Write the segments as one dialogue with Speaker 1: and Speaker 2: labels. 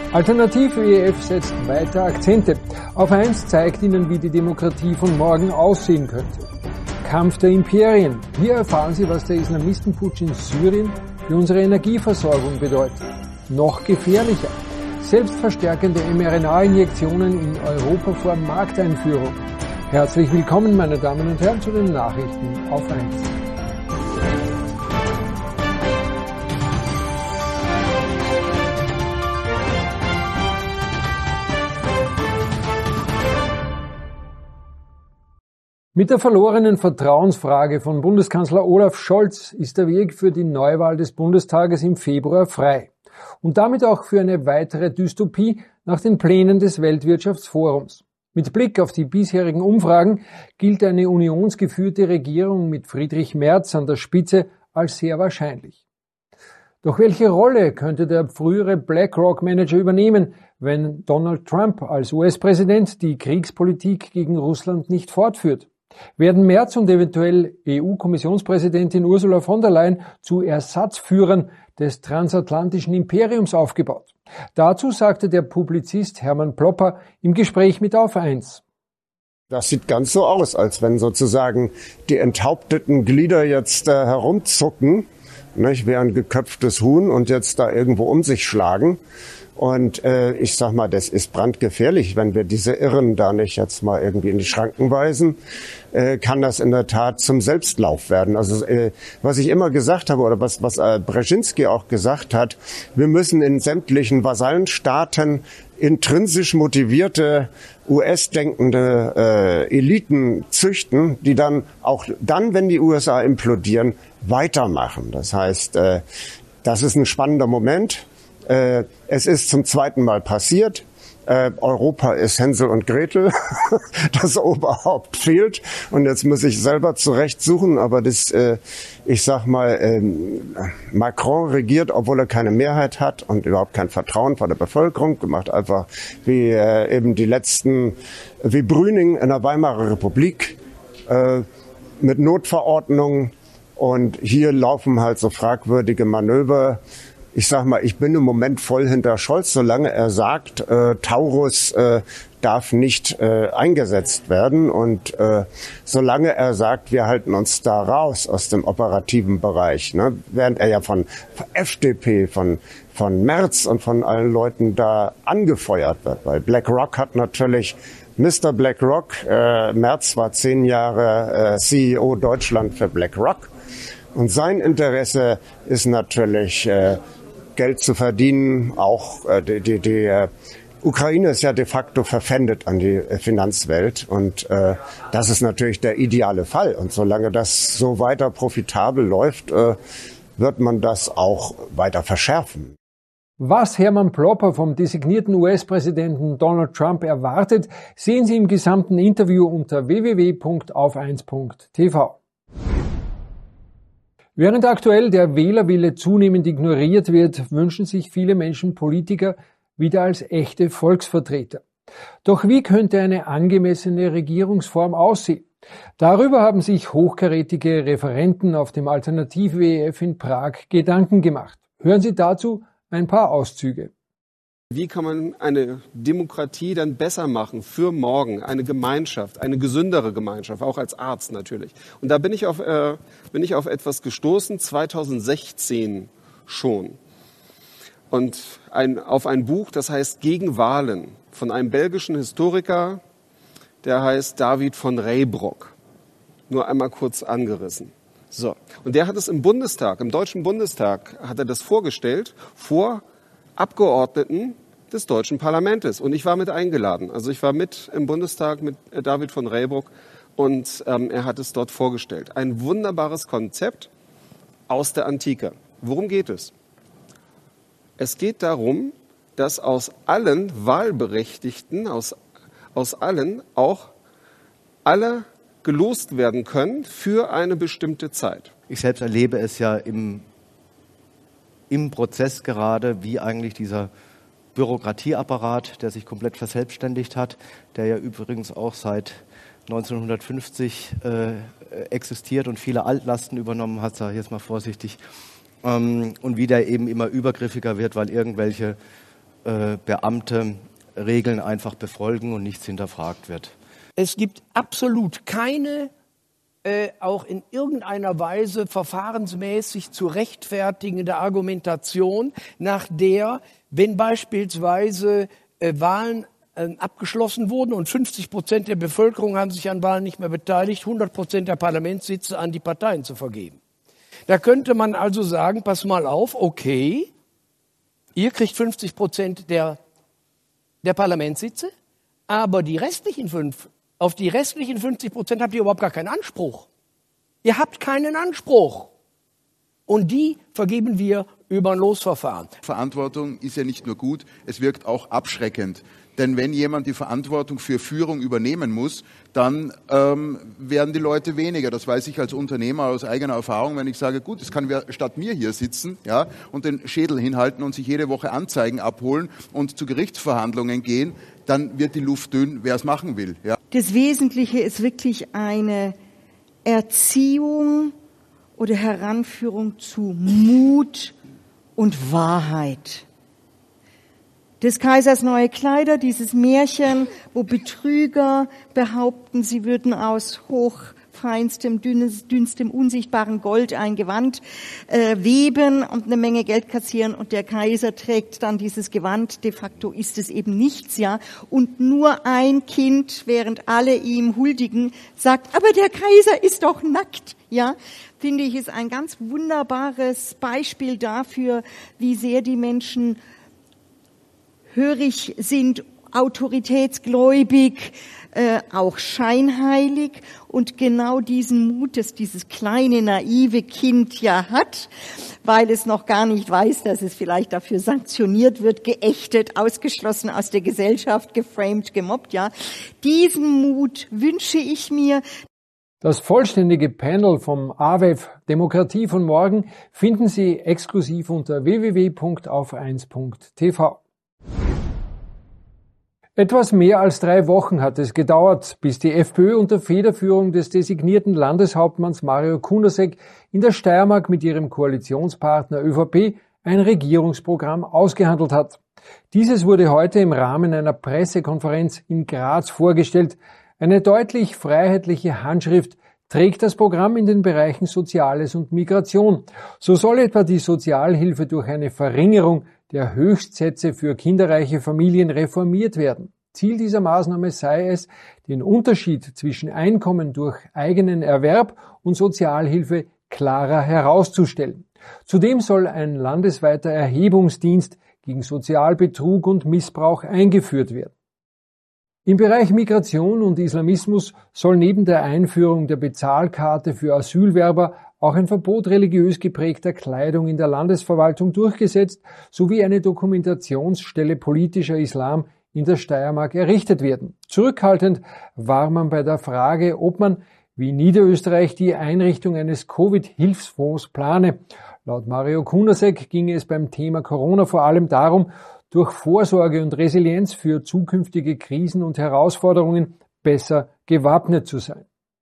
Speaker 1: Alternativ-WEF setzt weiter Akzente. Auf 1 zeigt Ihnen, wie die Demokratie von morgen aussehen könnte. Kampf der Imperien. Hier erfahren Sie, was der Islamistenputsch in Syrien für unsere Energieversorgung bedeutet. Noch gefährlicher. Selbstverstärkende mRNA-Injektionen in Europa vor Markteinführung. Herzlich willkommen, meine Damen und Herren, zu den Nachrichten auf 1. Mit der verlorenen Vertrauensfrage von Bundeskanzler Olaf Scholz ist der Weg für die Neuwahl des Bundestages im Februar frei. Und damit auch für eine weitere Dystopie nach den Plänen des Weltwirtschaftsforums. Mit Blick auf die bisherigen Umfragen gilt eine unionsgeführte Regierung mit Friedrich Merz an der Spitze als sehr wahrscheinlich. Doch welche Rolle könnte der frühere BlackRock-Manager übernehmen, wenn Donald Trump als US-Präsident die Kriegspolitik gegen Russland nicht fortführt? Werden Merz und eventuell EU-Kommissionspräsidentin Ursula von der Leyen zu Ersatzführern des transatlantischen Imperiums aufgebaut? Dazu sagte der Publizist Hermann Plopper im Gespräch mit Auf 1.
Speaker 2: Das sieht ganz so aus, als wenn sozusagen die enthaupteten Glieder jetzt herumzucken, nicht, wie ein geköpftes Huhn und jetzt da irgendwo um sich schlagen. Und ich sag mal, das ist brandgefährlich, wenn wir diese Irren da nicht jetzt mal irgendwie in die Schranken weisen, kann das in der Tat zum Selbstlauf werden. Also was ich immer gesagt habe oder was Brzezinski auch gesagt hat, wir müssen in sämtlichen Vasallenstaaten intrinsisch motivierte US-denkende Eliten züchten, die dann auch dann, wenn die USA implodieren, weitermachen. Das heißt, das ist ein spannender Moment. Es ist zum zweiten Mal passiert. Europa ist Hänsel und Gretel. Das Oberhaupt fehlt. Und jetzt muss ich selber zurechtsuchen. Aber das, ich sag mal, Macron regiert, obwohl er keine Mehrheit hat und überhaupt kein Vertrauen von der Bevölkerung. Gemacht einfach wie eben die letzten, wie Brüning in der Weimarer Republik, mit Notverordnungen. Und hier laufen halt so fragwürdige Manöver. Ich sag mal, ich bin im Moment voll hinter Scholz, solange er sagt, Taurus darf nicht eingesetzt werden und solange er sagt, wir halten uns da raus aus dem operativen Bereich, ne? Während er ja von FDP, von Merz und von allen Leuten da angefeuert wird, weil BlackRock hat natürlich Mr. BlackRock, Merz war 10 Jahre CEO Deutschland für BlackRock und sein Interesse ist natürlich Geld zu verdienen. Auch die Ukraine ist ja de facto verpfändet an die Finanzwelt und das ist natürlich der ideale Fall. Und solange das so weiter profitabel läuft, wird man das auch weiter verschärfen.
Speaker 1: Was Hermann Plopper vom designierten US-Präsidenten Donald Trump erwartet, sehen Sie im gesamten Interview unter www.auf1.tv. Während aktuell der Wählerwille zunehmend ignoriert wird, wünschen sich viele Menschen Politiker wieder als echte Volksvertreter. Doch wie könnte eine angemessene Regierungsform aussehen? Darüber haben sich hochkarätige Referenten auf dem Alternativ-WEF in Prag Gedanken gemacht. Hören Sie dazu ein paar Auszüge.
Speaker 3: Wie kann man eine Demokratie dann besser machen für morgen, eine Gemeinschaft, eine gesündere Gemeinschaft, auch als Arzt natürlich. Und da bin ich auf etwas gestoßen, 2016 schon. Und auf ein Buch, das heißt Gegen Wahlen, von einem belgischen Historiker, der heißt David von Reybrouck. Nur einmal kurz angerissen. So. Und der hat es im Bundestag, im Deutschen Bundestag, hat er das vorgestellt, vor Abgeordneten des deutschen Parlaments. Und ich war mit eingeladen. Also ich war mit im Bundestag mit David von Reybrouck und er hat es dort vorgestellt. Ein wunderbares Konzept aus der Antike. Worum geht es? Es geht darum, dass aus allen Wahlberechtigten, aus allen auch alle gelost werden können für eine bestimmte Zeit.
Speaker 4: Ich selbst erlebe es ja im Prozess gerade, wie eigentlich dieser Bürokratieapparat, der sich komplett verselbstständigt hat, der ja übrigens auch seit 1950 existiert und viele Altlasten übernommen hat, sage ich jetzt mal vorsichtig, und wie der eben immer übergriffiger wird, weil irgendwelche Beamte Regeln einfach befolgen und nichts hinterfragt wird.
Speaker 5: Es gibt absolut keine, auch in irgendeiner Weise verfahrensmäßig zu rechtfertigende Argumentation, nach der, wenn beispielsweise Wahlen abgeschlossen wurden und 50% der Bevölkerung haben sich an Wahlen nicht mehr beteiligt, 100% der Parlamentssitze an die Parteien zu vergeben. Da könnte man also sagen, pass mal auf, okay, ihr kriegt 50% der Parlamentssitze, aber auf die restlichen 50% habt ihr überhaupt gar keinen Anspruch. Ihr habt keinen Anspruch. Und die vergeben wir über ein Losverfahren.
Speaker 6: Verantwortung ist ja nicht nur gut, es wirkt auch abschreckend. Denn wenn jemand die Verantwortung für Führung übernehmen muss, dann werden die Leute weniger. Das weiß ich als Unternehmer aus eigener Erfahrung, wenn ich sage, gut, es kann wer statt mir hier sitzen, ja, und den Schädel hinhalten und sich jede Woche Anzeigen abholen und zu Gerichtsverhandlungen gehen, dann wird die Luft dünn, wer es machen will. Ja.
Speaker 7: Das Wesentliche ist wirklich eine Erziehung oder Heranführung zu Mut und Wahrheit. Des Kaisers neue Kleider, dieses Märchen, wo Betrüger behaupten, sie würden aus hochfeinstem, dünnstem, unsichtbaren Gold ein Gewand weben und eine Menge Geld kassieren und der Kaiser trägt dann dieses Gewand. De facto ist es eben nichts, ja. Und nur ein Kind, während alle ihm huldigen, sagt, aber der Kaiser ist doch nackt, ja. Finde ich, ist ein ganz wunderbares Beispiel dafür, wie sehr die Menschen hörig sind, autoritätsgläubig, auch scheinheilig und genau diesen Mut, das dieses kleine, naive Kind ja hat, weil es noch gar nicht weiß, dass es vielleicht dafür sanktioniert wird, geächtet, ausgeschlossen aus der Gesellschaft, geframed, gemobbt, ja. Diesen Mut wünsche ich mir.
Speaker 1: Das vollständige Panel vom AWEF Demokratie von morgen finden Sie exklusiv unter www.auf1.tv. Etwas mehr als 3 Wochen hat es gedauert, bis die FPÖ unter Federführung des designierten Landeshauptmanns Mario Kunasek in der Steiermark mit ihrem Koalitionspartner ÖVP ein Regierungsprogramm ausgehandelt hat. Dieses wurde heute im Rahmen einer Pressekonferenz in Graz vorgestellt. Eine deutlich freiheitliche Handschrift trägt das Programm in den Bereichen Soziales und Migration. So soll etwa die Sozialhilfe durch eine Verringerung der Höchstsätze für kinderreiche Familien reformiert werden. Ziel dieser Maßnahme sei es, den Unterschied zwischen Einkommen durch eigenen Erwerb und Sozialhilfe klarer herauszustellen. Zudem soll ein landesweiter Erhebungsdienst gegen Sozialbetrug und Missbrauch eingeführt werden. Im Bereich Migration und Islamismus soll neben der Einführung der Bezahlkarte für Asylwerber auch ein Verbot religiös geprägter Kleidung in der Landesverwaltung durchgesetzt sowie eine Dokumentationsstelle politischer Islam in der Steiermark errichtet werden. Zurückhaltend war man bei der Frage, ob man, wie Niederösterreich, die Einrichtung eines Covid-Hilfsfonds plane. Laut Mario Kunasek ginge es beim Thema Corona vor allem darum, durch Vorsorge und Resilienz für zukünftige Krisen und Herausforderungen besser gewappnet zu sein.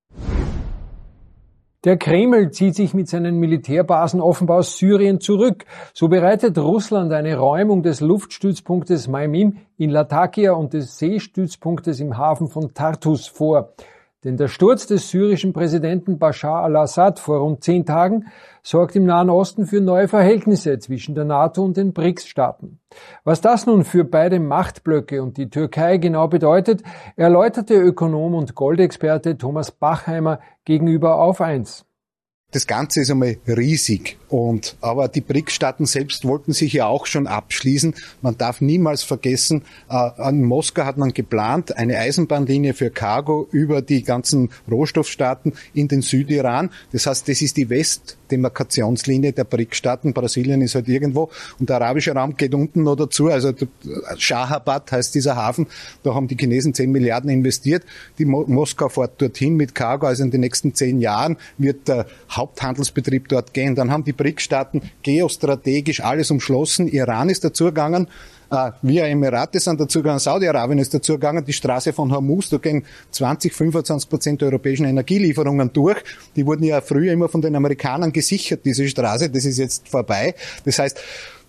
Speaker 1: Der Kreml zieht sich mit seinen Militärbasen offenbar aus Syrien zurück. So bereitet Russland eine Räumung des Luftstützpunktes Maimim in Latakia und des Seestützpunktes im Hafen von Tartus vor. Denn der Sturz des syrischen Präsidenten Bashar al-Assad vor rund 10 Tagen sorgt im Nahen Osten für neue Verhältnisse zwischen der NATO und den BRICS-Staaten. Was das nun für beide Machtblöcke und die Türkei genau bedeutet, erläuterte Ökonom und Goldexperte Thomas Bachheimer gegenüber Auf 1.
Speaker 8: Das Ganze ist einmal riesig, aber die BRICS-Staaten selbst wollten sich ja auch schon abschließen. Man darf niemals vergessen, an Moskau hat man geplant, eine Eisenbahnlinie für Cargo über die ganzen Rohstoffstaaten in den Südiran. Das heißt, das ist die Westdemarkationslinie der BRICS-Staaten. Brasilien ist halt irgendwo und der arabische Raum geht unten noch dazu. Also Shahabad heißt dieser Hafen, da haben die Chinesen 10 Milliarden investiert. Die Moskau fährt dorthin mit Cargo, also in den nächsten 10 Jahren wird der Haupthandelsbetrieb dort gehen. Dann haben die BRICS-Staaten geostrategisch alles umschlossen. Iran ist dazugegangen, wir Emirate sind dazugegangen, Saudi-Arabien ist dazugegangen, die Straße von Hormuz, da gehen 20-25% der europäischen Energielieferungen durch. Die wurden ja früher immer von den Amerikanern gesichert, diese Straße, das ist jetzt vorbei. Das heißt,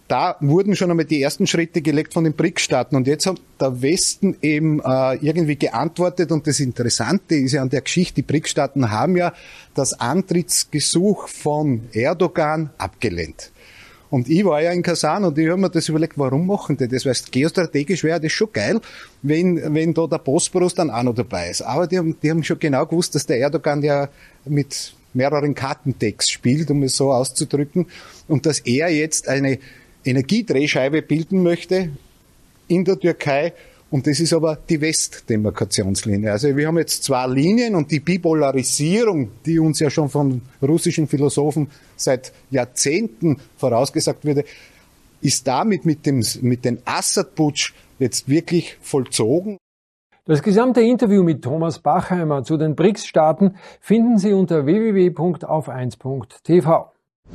Speaker 8: da wurden schon einmal die ersten Schritte gelegt von den BRICS-Staaten. Und jetzt hat der Westen eben irgendwie geantwortet. Und das Interessante ist ja an der Geschichte, die BRICS-Staaten haben ja das Antrittsgesuch von Erdogan abgelehnt. Und ich war ja in Kasan und ich habe mir das überlegt, warum machen die das? Weil geostrategisch wäre das schon geil, wenn da der Bosporus dann auch noch dabei ist. Aber die haben schon genau gewusst, dass der Erdogan ja mit mehreren Kartendecks spielt, um es so auszudrücken, und dass er jetzt eine Energiedrehscheibe bilden möchte in der Türkei, und das ist aber die Westdemarkationslinie. Also wir haben jetzt zwei Linien, und die Bipolarisierung, die uns ja schon von russischen Philosophen seit Jahrzehnten vorausgesagt wurde, ist damit mit dem Assad-Putsch jetzt wirklich vollzogen.
Speaker 1: Das gesamte Interview mit Thomas Bachheimer zu den BRICS-Staaten finden Sie unter www.auf1.tv.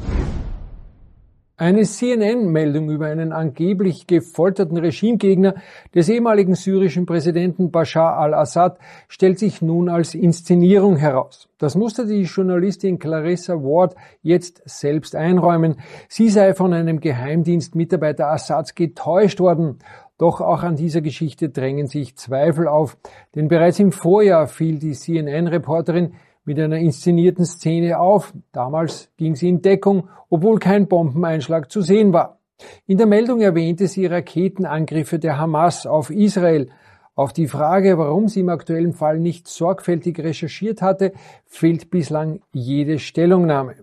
Speaker 1: Eine CNN-Meldung über einen angeblich gefolterten Regimegegner des ehemaligen syrischen Präsidenten Bashar al-Assad stellt sich nun als Inszenierung heraus. Das musste die Journalistin Clarissa Ward jetzt selbst einräumen. Sie sei von einem Geheimdienstmitarbeiter Assads getäuscht worden. Doch auch an dieser Geschichte drängen sich Zweifel auf. Denn bereits im Vorjahr fiel die CNN-Reporterin mit einer inszenierten Szene auf. Damals ging sie in Deckung, obwohl kein Bombeneinschlag zu sehen war. In der Meldung erwähnte sie Raketenangriffe der Hamas auf Israel. Auf die Frage, warum sie im aktuellen Fall nicht sorgfältig recherchiert hatte, fehlt bislang jede Stellungnahme.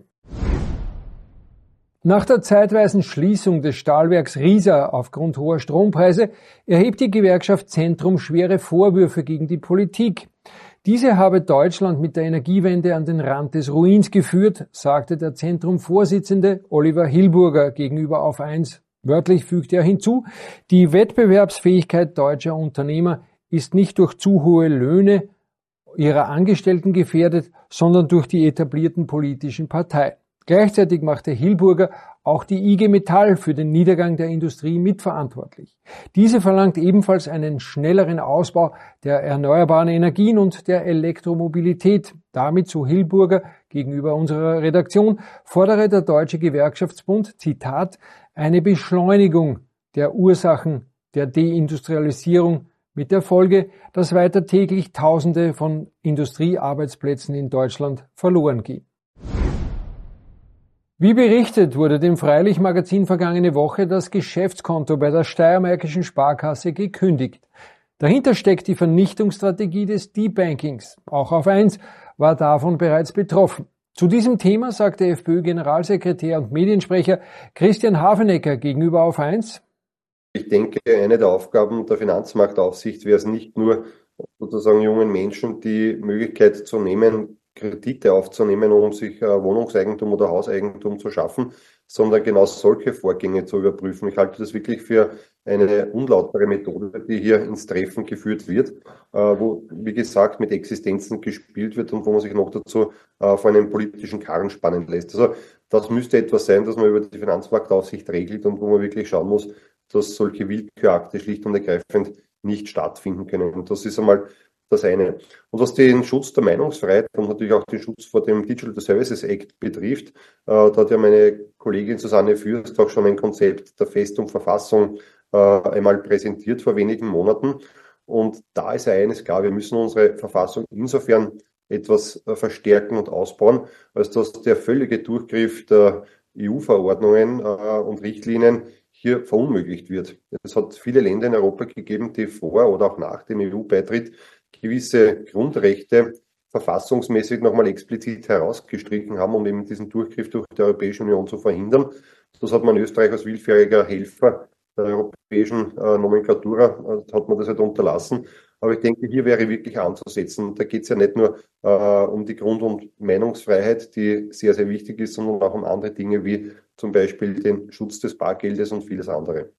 Speaker 1: Nach der zeitweisen Schließung des Stahlwerks Riesa aufgrund hoher Strompreise erhebt die Gewerkschaft Zentrum schwere Vorwürfe gegen die Politik. Diese habe Deutschland mit der Energiewende an den Rand des Ruins geführt, sagte der Zentrum-Vorsitzende Oliver Hilburger gegenüber Auf1. Wörtlich fügte er hinzu, die Wettbewerbsfähigkeit deutscher Unternehmer ist nicht durch zu hohe Löhne ihrer Angestellten gefährdet, sondern durch die etablierten politischen Parteien. Gleichzeitig machte Hilburger auch die IG Metall für den Niedergang der Industrie mitverantwortlich. Diese verlangt ebenfalls einen schnelleren Ausbau der erneuerbaren Energien und der Elektromobilität. Damit, so Hilburger gegenüber unserer Redaktion, fordere der Deutsche Gewerkschaftsbund, Zitat, eine Beschleunigung der Ursachen der Deindustrialisierung mit der Folge, dass weiter täglich Tausende von Industriearbeitsplätzen in Deutschland verloren gehen. Wie berichtet, wurde dem Freilichtmagazin vergangene Woche das Geschäftskonto bei der Steiermärkischen Sparkasse gekündigt. Dahinter steckt die Vernichtungsstrategie des Debankings. Auch Auf1 war davon bereits betroffen. Zu diesem Thema sagte FPÖ-Generalsekretär und Mediensprecher Christian Hafenecker gegenüber Auf1:
Speaker 9: Ich denke, eine der Aufgaben der Finanzmarktaufsicht wäre es nicht nur, sozusagen jungen Menschen die Möglichkeit zu nehmen, Kredite aufzunehmen, um sich Wohnungseigentum oder Hauseigentum zu schaffen, sondern genau solche Vorgänge zu überprüfen. Ich halte das wirklich für eine unlautere Methode, die hier ins Treffen geführt wird, wo, wie gesagt, mit Existenzen gespielt wird und wo man sich noch dazu vor einem politischen Karren spannen lässt. Also das müsste etwas sein, das man über die Finanzmarktaufsicht regelt und wo man wirklich schauen muss, dass solche Willkürakte schlicht und ergreifend nicht stattfinden können. Und das ist einmal das eine. Und was den Schutz der Meinungsfreiheit und natürlich auch den Schutz vor dem Digital Services Act betrifft, da hat ja meine Kollegin Susanne Fürst auch schon ein Konzept der Festung Verfassung einmal präsentiert vor wenigen Monaten. Und da ist ja eines klar, wir müssen unsere Verfassung insofern etwas verstärken und ausbauen, als dass der völlige Durchgriff der EU-Verordnungen und Richtlinien hier verunmöglicht wird. Es hat viele Länder in Europa gegeben, die vor oder auch nach dem EU-Beitritt gewisse Grundrechte verfassungsmäßig nochmal explizit herausgestrichen haben, um eben diesen Durchgriff durch die Europäische Union zu verhindern. Das hat man in Österreich als willfähriger Helfer der europäischen Nomenklatura, hat man das halt unterlassen. Aber ich denke, hier wäre wirklich anzusetzen. Da geht es ja nicht nur um die Grund- und Meinungsfreiheit, die sehr, sehr wichtig ist, sondern auch um andere Dinge wie zum Beispiel den Schutz des Bargeldes und vieles andere.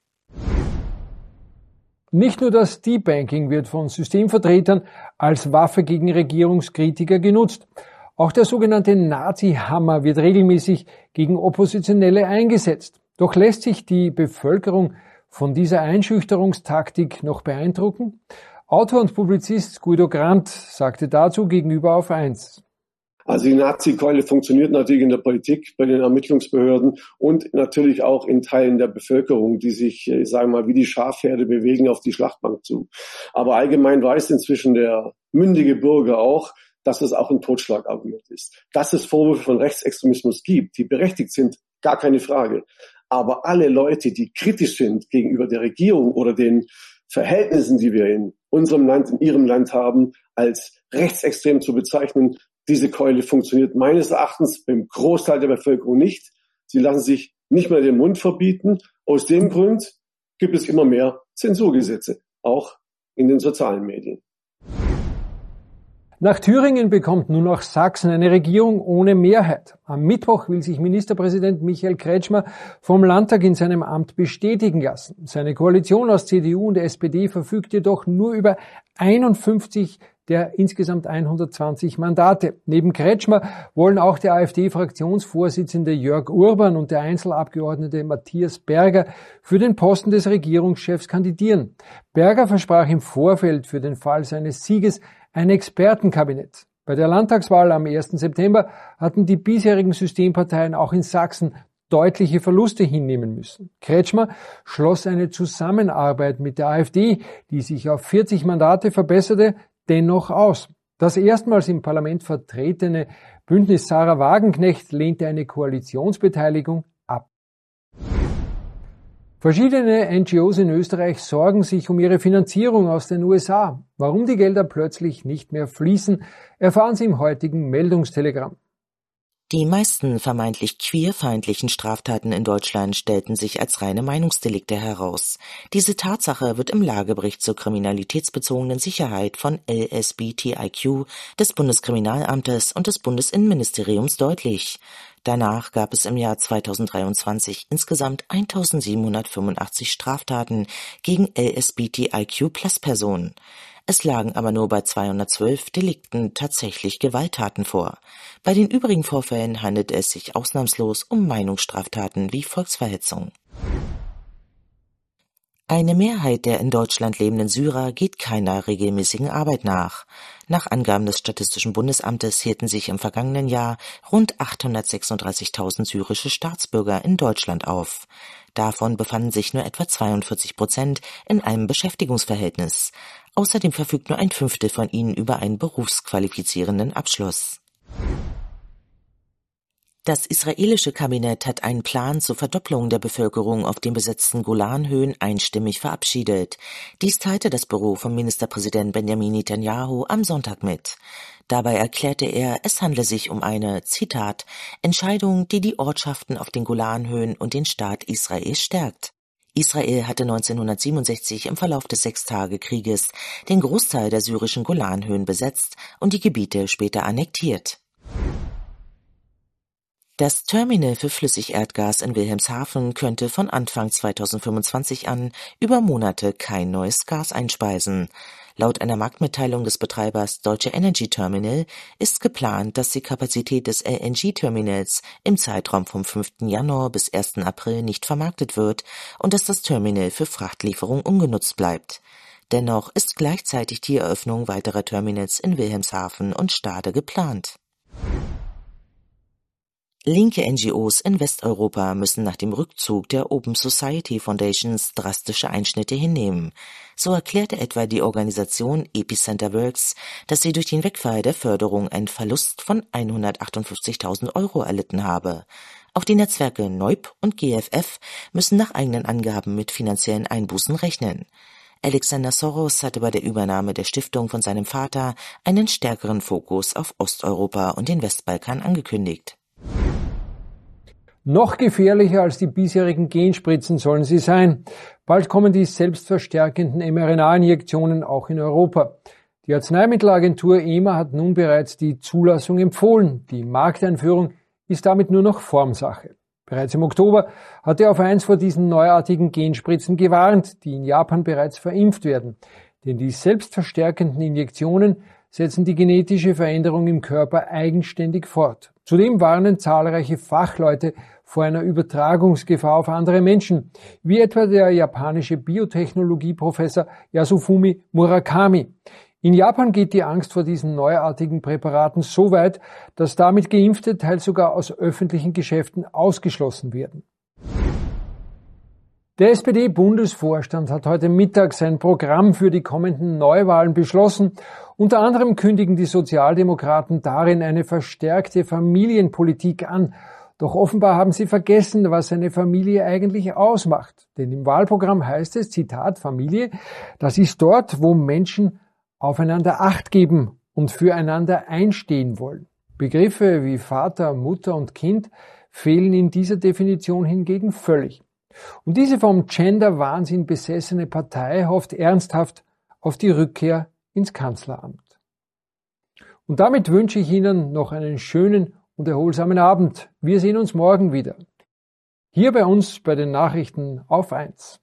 Speaker 1: Nicht nur das Debanking wird von Systemvertretern als Waffe gegen Regierungskritiker genutzt. Auch der sogenannte Nazi-Hammer wird regelmäßig gegen Oppositionelle eingesetzt. Doch lässt sich die Bevölkerung von dieser Einschüchterungstaktik noch beeindrucken? Autor und Publizist Guido Grant sagte dazu gegenüber Auf1:
Speaker 10: Also die Nazi-Keule funktioniert natürlich in der Politik, bei den Ermittlungsbehörden und natürlich auch in Teilen der Bevölkerung, die sich, sagen wir mal, wie die Schafherde bewegen auf die Schlachtbank zu. Aber allgemein weiß inzwischen der mündige Bürger auch, dass es auch ein Totschlagargument ist. Dass es Vorwürfe von Rechtsextremismus gibt, die berechtigt sind, gar keine Frage. Aber alle Leute, die kritisch sind gegenüber der Regierung oder den Verhältnissen, die wir in unserem Land, in ihrem Land haben, als rechtsextrem zu bezeichnen, diese Keule funktioniert meines Erachtens beim Großteil der Bevölkerung nicht. Sie lassen sich nicht mehr den Mund verbieten. Aus dem Grund gibt es immer mehr Zensurgesetze, auch in den sozialen Medien.
Speaker 1: Nach Thüringen bekommt nun auch Sachsen eine Regierung ohne Mehrheit. Am Mittwoch will sich Ministerpräsident Michael Kretschmer vom Landtag in seinem Amt bestätigen lassen. Seine Koalition aus CDU und SPD verfügt jedoch nur über 51 der insgesamt 120 Mandate. Neben Kretschmer wollen auch der AfD-Fraktionsvorsitzende Jörg Urban und der Einzelabgeordnete Matthias Berger für den Posten des Regierungschefs kandidieren. Berger versprach im Vorfeld für den Fall seines Sieges ein Expertenkabinett. Bei der Landtagswahl am 1. September hatten die bisherigen Systemparteien auch in Sachsen deutliche Verluste hinnehmen müssen. Kretschmer schloss eine Zusammenarbeit mit der AfD, die sich auf 40 Mandate verbesserte, dennoch aus. Das erstmals im Parlament vertretene Bündnis Sarah Wagenknecht lehnte eine Koalitionsbeteiligung ab. Verschiedene NGOs in Österreich sorgen sich um ihre Finanzierung aus den USA. Warum die Gelder plötzlich nicht mehr fließen, erfahren Sie im heutigen Meldungstelegramm.
Speaker 11: Die meisten vermeintlich queerfeindlichen Straftaten in Deutschland stellten sich als reine Meinungsdelikte heraus. Diese Tatsache wird im Lagebericht zur kriminalitätsbezogenen Sicherheit von LSBTIQ des Bundeskriminalamtes und des Bundesinnenministeriums deutlich. Danach gab es im Jahr 2023 insgesamt 1785 Straftaten gegen LSBTIQ-Plus-Personen. Es lagen aber nur bei 212 Delikten tatsächlich Gewalttaten vor. Bei den übrigen Vorfällen handelt es sich ausnahmslos um Meinungsstraftaten wie Volksverhetzung. Eine Mehrheit der in Deutschland lebenden Syrer geht keiner regelmäßigen Arbeit nach. Nach Angaben des Statistischen Bundesamtes hielten sich im vergangenen Jahr rund 836.000 syrische Staatsbürger in Deutschland auf. Davon befanden sich nur etwa 42% in einem Beschäftigungsverhältnis. Außerdem verfügt nur ein Fünftel von ihnen über einen berufsqualifizierenden Abschluss. Das israelische Kabinett hat einen Plan zur Verdopplung der Bevölkerung auf den besetzten Golanhöhen einstimmig verabschiedet. Dies teilte das Büro von Ministerpräsident Benjamin Netanyahu am Sonntag mit. Dabei erklärte er, es handle sich um eine, Zitat, Entscheidung, die die Ortschaften auf den Golanhöhen und den Staat Israel stärkt. Israel hatte 1967 im Verlauf des Sechstagekrieges den Großteil der syrischen Golanhöhen besetzt und die Gebiete später annektiert. Das Terminal für Flüssigerdgas in Wilhelmshaven könnte von Anfang 2025 an über Monate kein neues Gas einspeisen. Laut einer Marktmitteilung des Betreibers Deutsche Energy Terminal ist geplant, dass die Kapazität des LNG-Terminals im Zeitraum vom 5. Januar bis 1. April nicht vermarktet wird und dass das Terminal für Frachtlieferung ungenutzt bleibt. Dennoch ist gleichzeitig die Eröffnung weiterer Terminals in Wilhelmshaven und Stade geplant. Linke NGOs in Westeuropa müssen nach dem Rückzug der Open Society Foundations drastische Einschnitte hinnehmen. So erklärte etwa die Organisation Epicenter Works, dass sie durch den Wegfall der Förderung einen Verlust von 158.000 € erlitten habe. Auch die Netzwerke Neub und GFF müssen nach eigenen Angaben mit finanziellen Einbußen rechnen. Alexander Soros hatte bei der Übernahme der Stiftung von seinem Vater einen stärkeren Fokus auf Osteuropa und den Westbalkan angekündigt.
Speaker 1: Noch gefährlicher als die bisherigen Genspritzen sollen sie sein. Bald kommen die selbstverstärkenden mRNA-Injektionen auch in Europa. Die Arzneimittelagentur EMA hat nun bereits die Zulassung empfohlen. Die Markteinführung ist damit nur noch Formsache. Bereits im Oktober hatte A1 vor diesen neuartigen Genspritzen gewarnt, die in Japan bereits verimpft werden. Denn die selbstverstärkenden Injektionen setzen die genetische Veränderung im Körper eigenständig fort. Zudem warnen zahlreiche Fachleute vor einer Übertragungsgefahr auf andere Menschen, wie etwa der japanische Biotechnologieprofessor Yasufumi Murakami. In Japan geht die Angst vor diesen neuartigen Präparaten so weit, dass damit Geimpfte teils sogar aus öffentlichen Geschäften ausgeschlossen werden. Der SPD-Bundesvorstand hat heute Mittag sein Programm für die kommenden Neuwahlen beschlossen. Unter anderem kündigen die Sozialdemokraten darin eine verstärkte Familienpolitik an. Doch offenbar haben sie vergessen, was eine Familie eigentlich ausmacht. Denn im Wahlprogramm heißt es, Zitat, Familie, das ist dort, wo Menschen aufeinander Acht geben und füreinander einstehen wollen. Begriffe wie Vater, Mutter und Kind fehlen in dieser Definition hingegen völlig. Und diese vom Gender-Wahnsinn besessene Partei hofft ernsthaft auf die Rückkehr ins Kanzleramt. Und damit wünsche ich Ihnen noch einen schönen und erholsamen Abend. Wir sehen uns morgen wieder. Hier bei uns bei den Nachrichten auf 1.